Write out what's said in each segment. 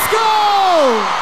go!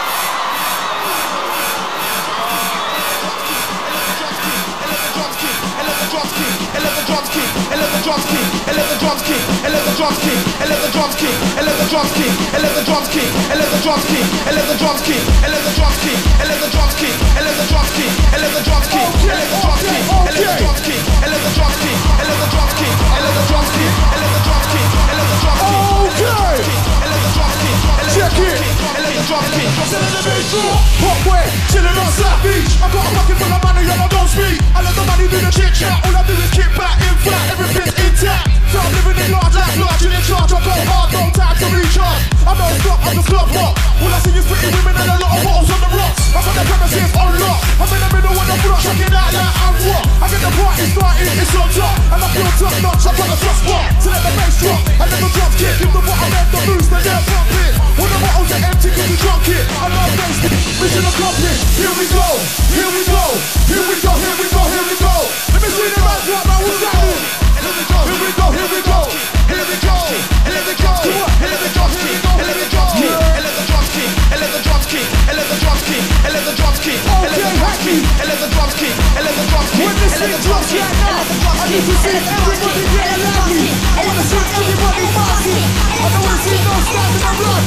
Parkway, chillin' on South Beach. I got a pocket full of money and I don't speak. I let the money do the chit chat. All I do is kick back, in flat, everything's intact. So I'm living in large, like large in charge. I go hard, no time to recharge. I don't stop, I just club rock. All I see is pretty women and a lot of bottles on the rocks. I got the premises on lock. I'm in the middle of the block, checking out like I'm what. I get the party started, it's on top. And I feel top notch, I got a soft spot. To let the bass drop, I never drop kick. Give the bottom end the boost, and then pump it. All the bottles are empty cause we drunk it. I know bass, mission accomplished. Here we go, here we go, here we go, here we go, here we go. Let me see the man's what man was standing. Here we go, here we go, here we go, here we go, here we go, here we go, here we go, here we go. Let the drums kick, let the drums kick, let the drums kick, let the drums kick, let the drums kick, let the drums kick, let the drums kick. When this thing drops right now, I need to see everybody get lively. I wanna see everybody party. I don't wanna see no standing on blood.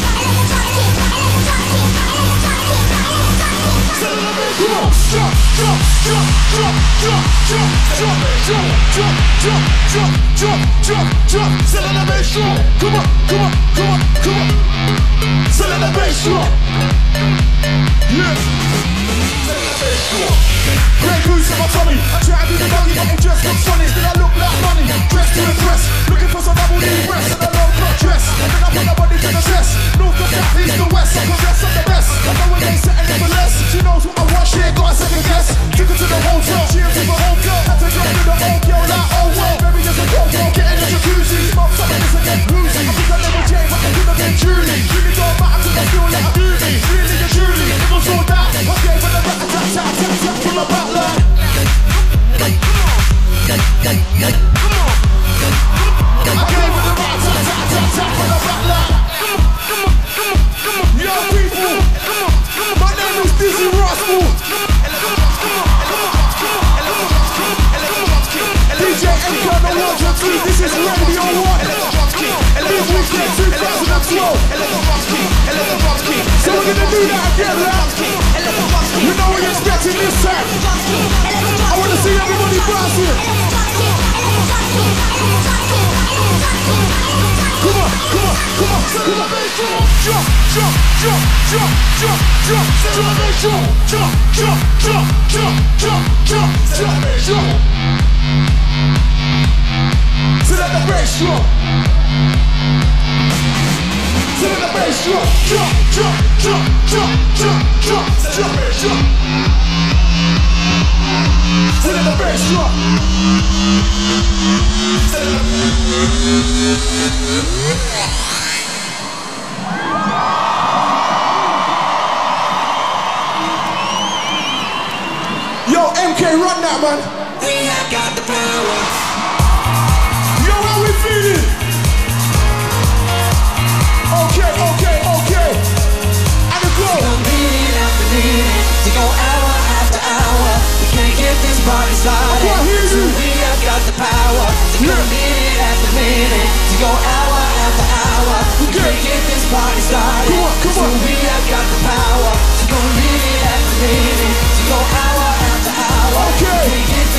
Come on, jump, jump, jump, jump, jump, jump, jump, jump, jump, jump, jump, jump, jump, jump. Still in the bass drum. Come on, come on, come on, come on. Still in the bass drum. Yeah. Still in the bass drum. Grey goose in my tummy. I try to do the buggy, but it just looks funny. Still I look like money. Dressed to impress. Looking for some double D breasts and a low cut dress. And then I put my body to the chest. North to south, east to west. I can rest on the best. I know we ain't setting it for less. She knows what I want. She ain't got a second guess. Took her to the hotel. She ain't with her home girl. Had to drop to the old girl like oh well. Maybe just a cold girl. Get in the jacuzzi. Smoke something this again. Woozy. I think I never changed, but I could have been Julie. Really don't matter cause I feel like a movie. Really and truly. It was all that. Okay, but the rat-a-tat-tat-tat-tat from the back line. I came with the rat-a-tat-tat-tat from the back line. Yo people, my name is Dizzy Rascal. DJ MK on the 1 and 2, this is Radio 1. Big Weekend 2012. So we're gonna do that again, lad. You know what you're expecting this time. I wanna see everybody bouncing. Come on, come on, come on, come on. Jump, jump, jump, jump, jump, jump, jump, jump, jump, jump, jump, jump, jump, jump, jump. So let the bass drum. So let the bass drum. Jump, jump, jump, jump, jump, jump, jump, jump. So let the bass drum. Yo, MK, run that, man. We have got the power. Yo, how we feeling? Okay, okay, okay. And the go. Minute after minute, to go hour after hour. We can't get this party started. So we have got the power. To go minute after minute, to go hour after hour. We can't get this party started. Come on, come on. So we have got the power. To go minute after minute, to go hour after hour. Okay. We can't get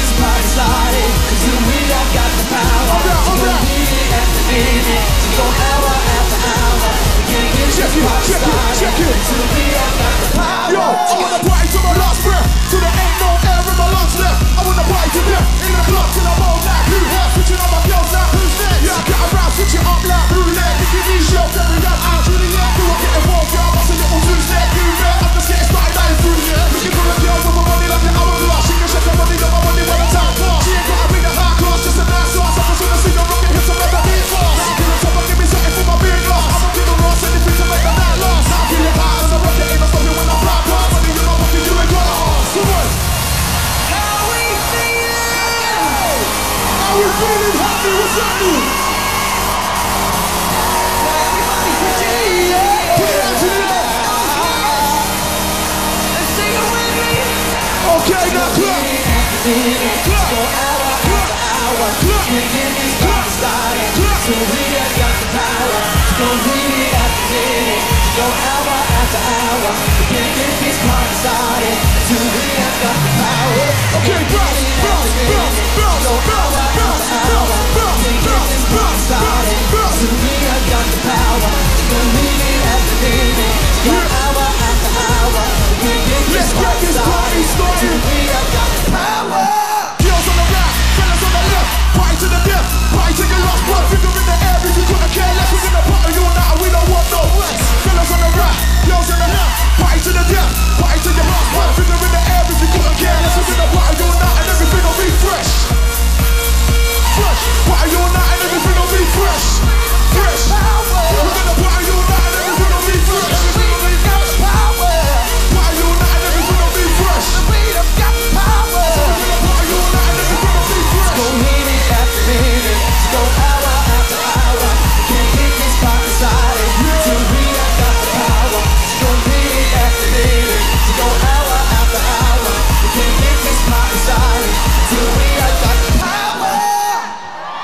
Can't get this party started. So we have got the power to go minute after minute, to go hour after hour. We can't get this party started. So we have got the power. Okay, bro.